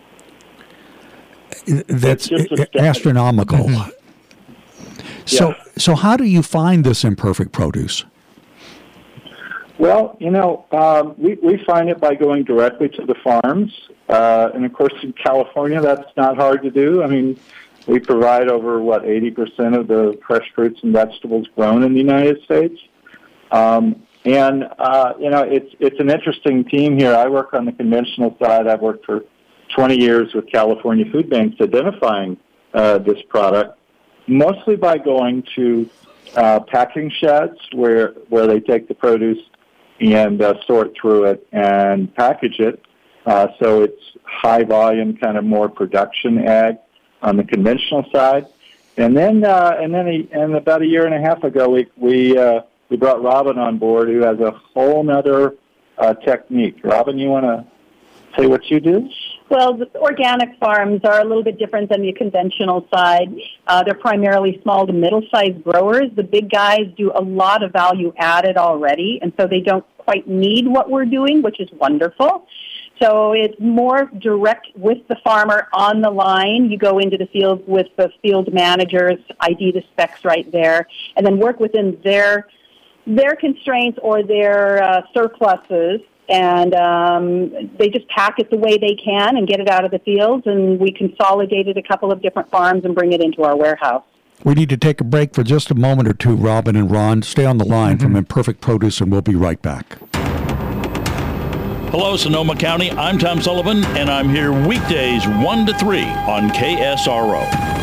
That's astronomical. So, Yeah. so how do you find this imperfect produce? Well, you know, um, we, we find it by going directly to the farms. Uh, and, of course, in California, that's not hard to do. I mean, we provide over, what, eighty percent of the fresh fruits and vegetables grown in the United States. Um, and, uh, you know, it's it's an interesting team here. I work on the conventional side. I've worked for twenty years with California Food Banks identifying uh, this product, mostly by going to uh, packing sheds where where they take the produce and uh, sort through it and package it. Uh, so it's high volume, kind of more production ag on the conventional side. And then, uh, and then, he, and about a year and a half ago, we we uh, we brought Robin on board, who has a whole other uh, technique. Robin, you want to say what you do? Well, the organic farms are a little bit different than the conventional side. Uh, they're primarily small to middle-sized growers. The big guys do a lot of value added already, and so they don't quite need what we're doing, which is wonderful. So it's more direct with the farmer on the line. You go into the field with the field managers, I D the specs right there, and then work within their their constraints or their uh, surpluses. And um, they just pack it the way they can and get it out of the fields, and we consolidated a couple of different farms and bring it into our warehouse. We need to take a break for just a moment or two, Robin and Ron. Stay on the line mm-hmm. from Imperfect Produce, and we'll be right back. Hello, Sonoma County. I'm Tom Sullivan, and I'm here weekdays one to three on K S R O.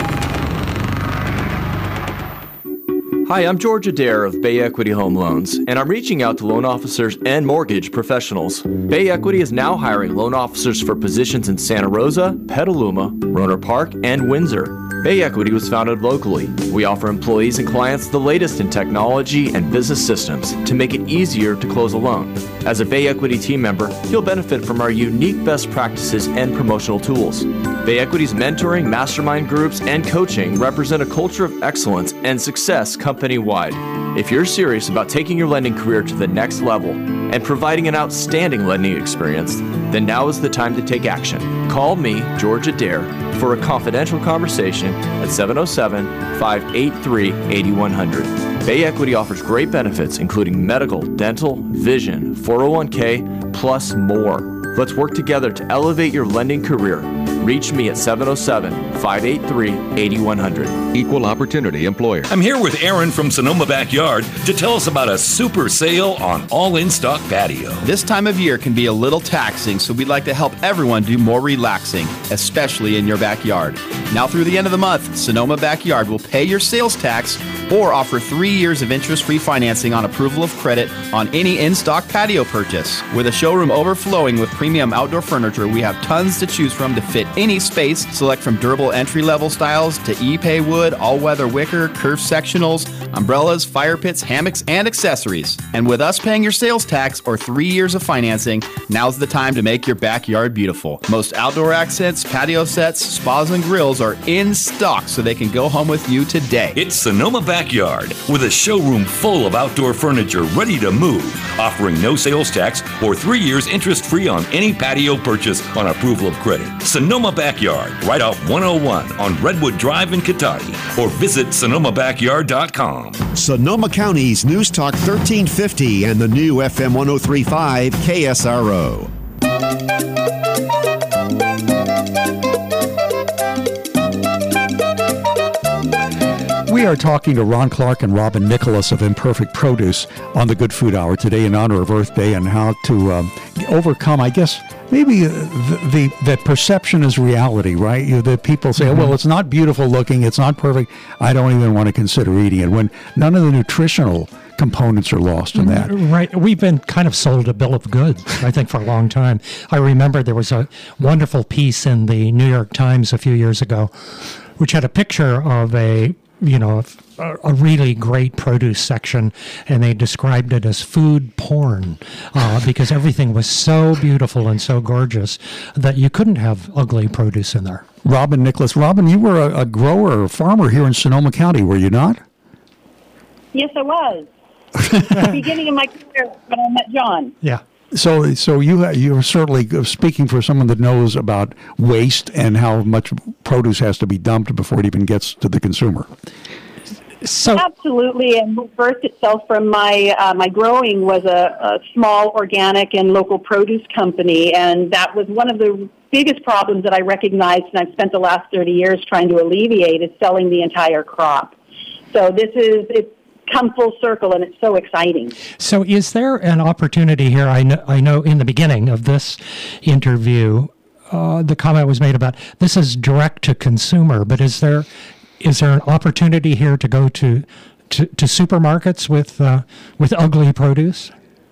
Hi, I'm George Adair of Bay Equity Home Loans, and I'm reaching out to loan officers and mortgage professionals. Bay Equity is now hiring loan officers for positions in Santa Rosa, Petaluma, Rohnert Park, and Windsor. Bay Equity was founded locally. We offer employees and clients the latest in technology and business systems to make it easier to close a loan. As a Bay Equity team member, you'll benefit from our unique best practices and promotional tools. Bay Equity's mentoring, mastermind groups, and coaching represent a culture of excellence and success company-wide. If you're serious about taking your lending career to the next level and providing an outstanding lending experience, then now is the time to take action. Call me, George Adair, for a confidential conversation at seven oh seven, five eight three, eight one zero zero. Bay Equity offers great benefits, including medical, dental, vision, four oh one k, plus more. Let's work together to elevate your lending career. Reach me at seven oh seven, five eight three, eight one zero zero. Equal Opportunity Employer. I'm here with Aaron from Sonoma Backyard to tell us about a super sale on all in-stock patio. This time of year can be a little taxing, so we'd like to help everyone do more relaxing, especially in your backyard. Now through the end of the month, Sonoma Backyard will pay your sales tax or offer three years of interest-free financing on approval of credit on any in-stock patio purchase. With a showroom overflowing with premium outdoor furniture, we have tons to choose from to fit any space. Select from durable entry-level styles to Ipe wood, all-weather wicker, curved sectionals, umbrellas, fire pits, hammocks, and accessories. And with us paying your sales tax or three years of financing, now's the time to make your backyard beautiful. Most outdoor accents, patio sets, spas, and grills are in stock, so they can go home with you today. It's Sonoma Backyard, with a showroom full of outdoor furniture ready to move, offering no sales tax or three years interest-free on any patio purchase on approval of credit. Sonoma Backyard, right off one oh one on Redwood Drive in Cotati, or visit sonoma backyard dot com. Sonoma County's News Talk thirteen fifty and the new F M one oh three point five K S R O. We are talking to Ron Clark and Robin Nicholas of Imperfect Produce on the Good Food Hour today in honor of Earth Day, and how to um, overcome, I guess, maybe the, the that perception is reality, right? You, that people say, mm-hmm. oh, well, it's not beautiful looking, it's not perfect, I don't even want to consider eating it, when none of the nutritional components are lost in that. Right. We've been kind of sold a bill of goods, I think, for a long time. I remember there was a wonderful piece in the New York Times a few years ago, which had a picture of a you know, a, a really great produce section, and they described it as food porn uh, because everything was so beautiful and so gorgeous that you couldn't have ugly produce in there. Robin Nicholas. Robin, you were a, a grower or farmer here in Sonoma County, were you not? Yes, I was. Beginning of my career when I met John. Yeah. So, so you you're certainly speaking for someone that knows about waste and how much produce has to be dumped before it even gets to the consumer. So absolutely, and what birthed itself from my uh, my growing was a, a small organic and local produce company, and that was one of the biggest problems that I recognized, and I've spent the last thirty years trying to alleviate, is selling the entire crop. So this is it's come full circle, and it's so exciting. So is there an opportunity here? I know, I know in the beginning of this interview, uh, the comment was made about this is direct to consumer, but is there is there an opportunity here to go to to, to supermarkets with uh, with ugly produce?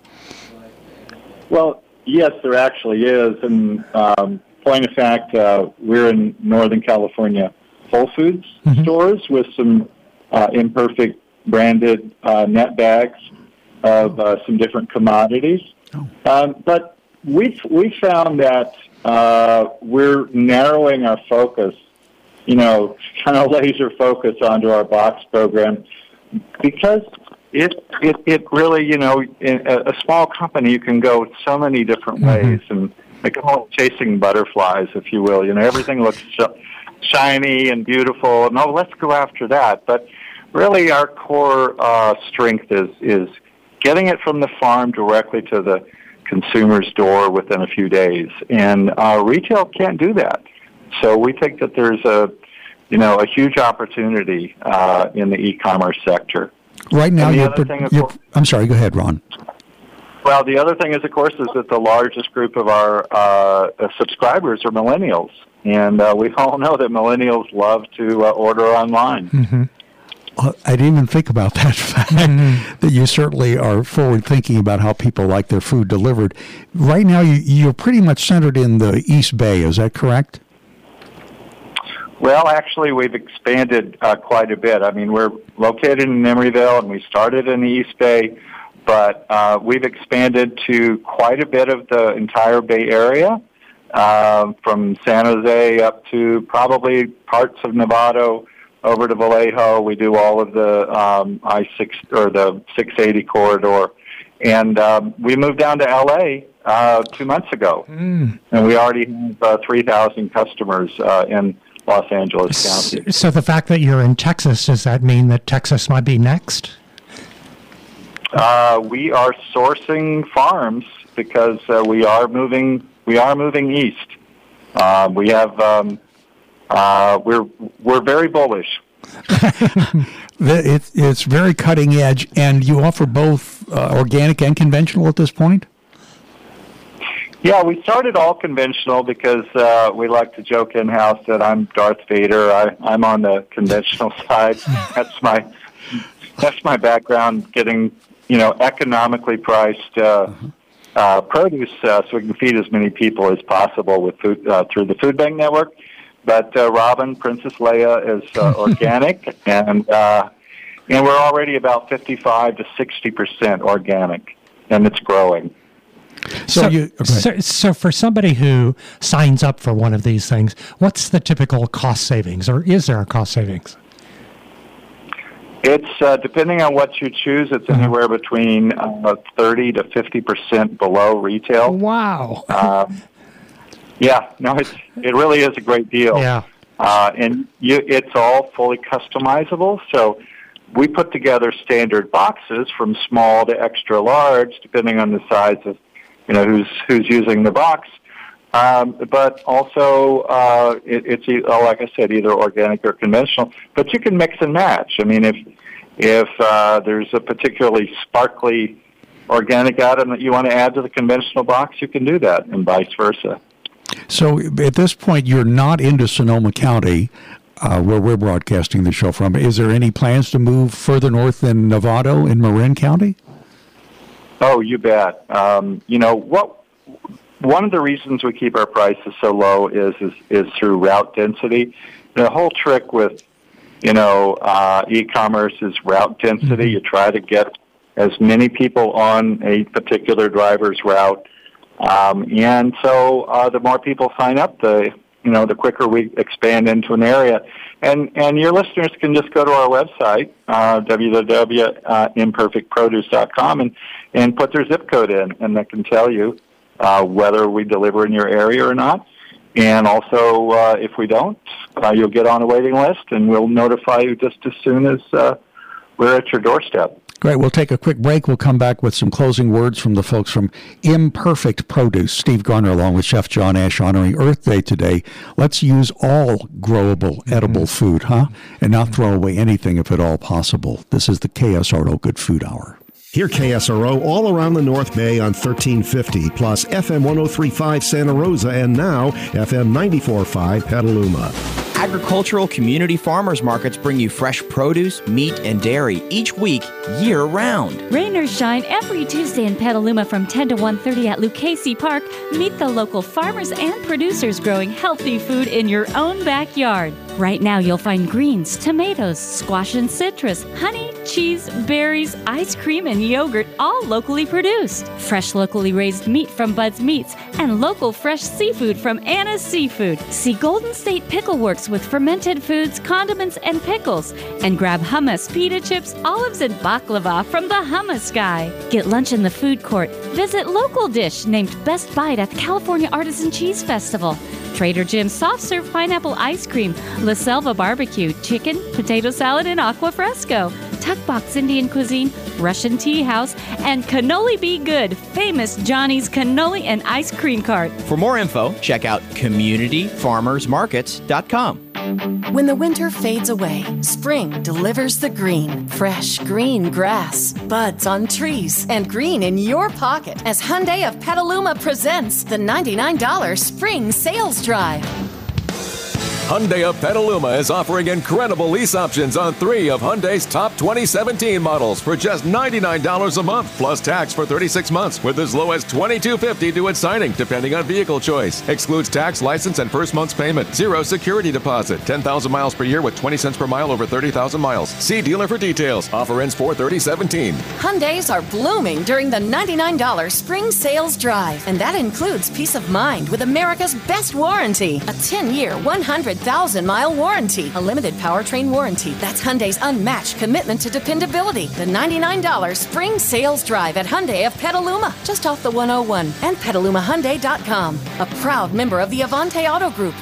Well, yes, there actually is. And um, point of fact, uh, we're in Northern California Whole Foods mm-hmm. stores with some uh, imperfect branded uh, net bags of uh, some different commodities. Oh. Um, but we've, we found that uh, we're narrowing our focus, you know, kind of laser focus onto our box program, because it it, it really, you know, in a, a small company, you can go so many different mm-hmm. ways, and they call it chasing butterflies, if you will. You know, everything looks sh- shiny and beautiful, and oh, let's go after that. But really, our core uh, strength is is getting it from the farm directly to the consumer's door within a few days, and uh, retail can't do that. So we think that there's a, you know, a huge opportunity uh, in the e-commerce sector. Right now, you're, other thing, you're course, I'm sorry, go ahead, Ron. Well, the other thing is, of course, is that the largest group of our uh, subscribers are millennials, and uh, we all know that millennials love to uh, order online. Mm-hmm. Well, I didn't even think about that fact, mm-hmm. that you certainly are forward thinking about how people like their food delivered. Right now, you, you're pretty much centered in the East Bay, is that correct? Well, actually, we've expanded uh, quite a bit. I mean, we're located in Emeryville, and we started in the East Bay, but uh, we've expanded to quite a bit of the entire Bay Area, uh, from San Jose up to probably parts of Novato, over to Vallejo. We do all of the um, I six or the six eighty corridor, and um, we moved down to L A uh, two months ago, mm. and we already have uh, three thousand customers uh, in Los Angeles County. So the fact that you're in Texas, does that mean that Texas might be next? Uh, we are sourcing farms because uh, we are moving. We are moving east. Uh, we have. Um, Uh, we're we're very bullish. it's it's very cutting edge, and you offer both uh, organic and conventional at this point. Yeah, we started all conventional because uh, we like to joke in house that I'm Darth Vader. I, I'm on the conventional side. That's my that's my background. Getting you know economically priced uh, uh, produce uh, so we can feed as many people as possible with food uh, through the Food Bank Network. But uh, Robin, Princess Leia, is uh, organic, and uh, and we're already about fifty-five to sixty percent organic, and it's growing. So, so, you, okay. so, so for somebody who signs up for one of these things, what's the typical cost savings, or is there a cost savings? It's uh, depending on what you choose. It's mm-hmm. anywhere between uh, thirty to fifty percent below retail. Wow. Um, Yeah, no, it's it really is a great deal. Yeah, uh, and you, it's all fully customizable. So we put together standard boxes from small to extra large, depending on the size of you know who's who's using the box. Um, but also, uh, it, it's like I said, either organic or conventional. But you can mix and match. I mean, if if uh, there's a particularly sparkly organic item that you want to add to the conventional box, you can do that, and vice versa. So at this point, you're not into Sonoma County, uh, where we're broadcasting the show from. Is there any plans to move further north than Novato in Marin County? Oh, you bet. Um, you know, what? One of the reasons we keep our prices so low is is, is through route density. The whole trick with, you know, uh, e-commerce is route density. Mm-hmm. You try to get as many people on a particular driver's route. Um, and so uh, the more people sign up, the you know, the quicker we expand into an area. And and your listeners can just go to our website, uh, w w w dot imperfect produce dot com, and, and put their zip code in, and that can tell you uh, whether we deliver in your area or not. And also, uh, if we don't, uh, you'll get on a waiting list, and we'll notify you just as soon as uh, we're at your doorstep. Great. We'll take a quick break. We'll come back with some closing words from the folks from Imperfect Produce. Steve Garner, along with Chef John Ash, honoring Earth Day today. Let's use all growable, edible mm-hmm. food, huh? And not throw away anything if at all possible. This is the K S R O Good Food Hour. Hear K S R O all around the North Bay on thirteen fifty, plus F M one oh three point five Santa Rosa, and now F M ninety-four point five Petaluma. Agricultural community farmers markets bring you fresh produce, meat, and dairy each week, year-round. Rain or shine, every Tuesday in Petaluma from ten to one thirty at Lucchese Park, meet the local farmers and producers growing healthy food in your own backyard. Right now, you'll find greens, tomatoes, squash and citrus, honey, cheese, berries, ice cream, and yogurt, all locally produced. Fresh, locally raised meat from Bud's Meats, and local fresh seafood from Anna's Seafood. See Golden State Pickle Works with fermented foods, condiments, and pickles. And grab hummus, pita chips, olives, and baklava from the Hummus Guy. Get lunch in the food court. Visit Local Dish, named Best Bite at the California Artisan Cheese Festival. Trader Jim's soft serve pineapple ice cream, La Selva barbecue, chicken, potato salad, and aqua fresco, Tuck Box Indian cuisine, Russian tea house, and Cannoli Be Good, famous Johnny's cannoli and ice cream cart. For more info, check out community farmers markets dot com. When the winter fades away, spring delivers the green. Fresh green grass, buds on trees, and green in your pocket as Hyundai of Petaluma presents the ninety-nine dollars Spring Sales Drive. Hyundai of Petaluma is offering incredible lease options on three of Hyundai's top twenty seventeen models for just ninety-nine dollars a month, plus tax for thirty-six months, with as low as twenty-two fifty to its signing, depending on vehicle choice. Excludes tax, license, and first month's payment. Zero security deposit. ten thousand miles per year with twenty cents per mile over thirty thousand miles. See dealer for details. Offer ends four thirty seventeen. Hyundais are blooming during the ninety-nine dollars Spring Sales Drive, and that includes peace of mind with America's best warranty. A ten-year, one hundred thousand mile warranty. A limited powertrain warranty. That's Hyundai's unmatched commitment to dependability. The ninety-nine dollars Spring Sales Drive at Hyundai of Petaluma, just off the one oh one, and Petaluma Hyundai dot com. A proud member of the Avante Auto Group.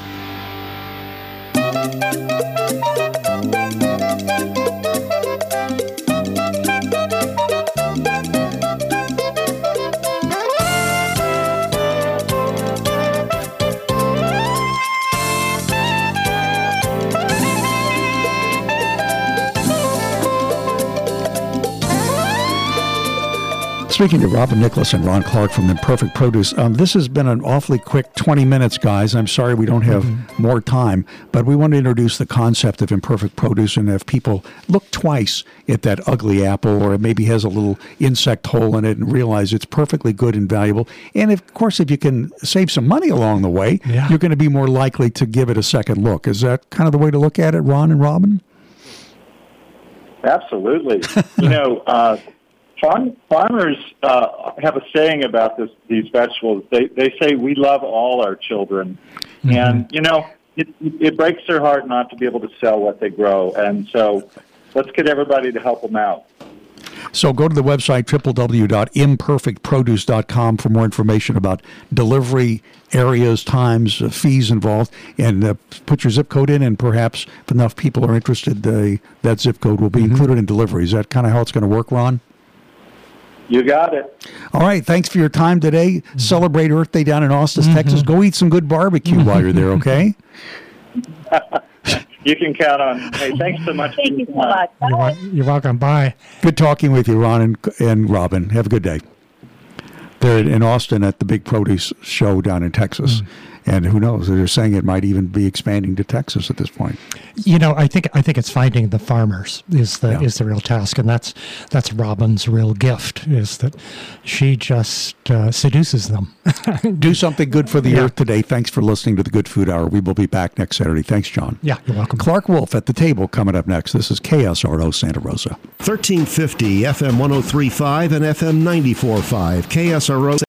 Speaking to Robin Nicholas and Ron Clark from Imperfect Produce, um, this has been an awfully quick twenty minutes, guys. I'm sorry we don't have mm-hmm. more time, but we want to introduce the concept of Imperfect Produce and have people look twice at that ugly apple, or it maybe has a little insect hole in it, and realize it's perfectly good and valuable. And of course, if you can save some money along the way, yeah. you're going to be more likely to give it a second look. Is that kind of the way to look at it, Ron and Robin? Absolutely. you know, uh, Farm, farmers uh, have a saying about this, these vegetables. They they say we love all our children, mm-hmm. and you know it, it breaks their heart not to be able to sell what they grow. And so, let's get everybody to help them out. So go to the website w w w dot imperfect produce dot com for more information about delivery areas, times, uh, fees involved, and uh, put your zip code in, and perhaps if enough people are interested, uh, that zip code will be mm-hmm. included in delivery. Is that kind of how it's going to work, Ron? You got it. All right. Thanks for your time today. Mm-hmm. Celebrate Earth Day down in Austin, mm-hmm. Texas. Go eat some good barbecue mm-hmm. while you're there, okay? You can count on. Hey, thanks so much. Thank you so much. You're, you're welcome. Bye. Good talking with you, Ron and, and Robin. Have a good day. They're in Austin at the big produce show down in Texas. Mm-hmm. And who knows? They're saying it might even be expanding to Texas at this point. You know, I think I think it's finding the farmers is the yeah. is the real task, and that's that's Robin's real gift, is that she just uh, seduces them. Do something good for the yeah. earth today. Thanks for listening to the Good Food Hour. We will be back next Saturday. Thanks, John. Yeah, you're welcome. Clark Wolf at the table coming up next. This is K S R O Santa Rosa. thirteen fifty F M one oh three point five and F M ninety-four point five K S R O.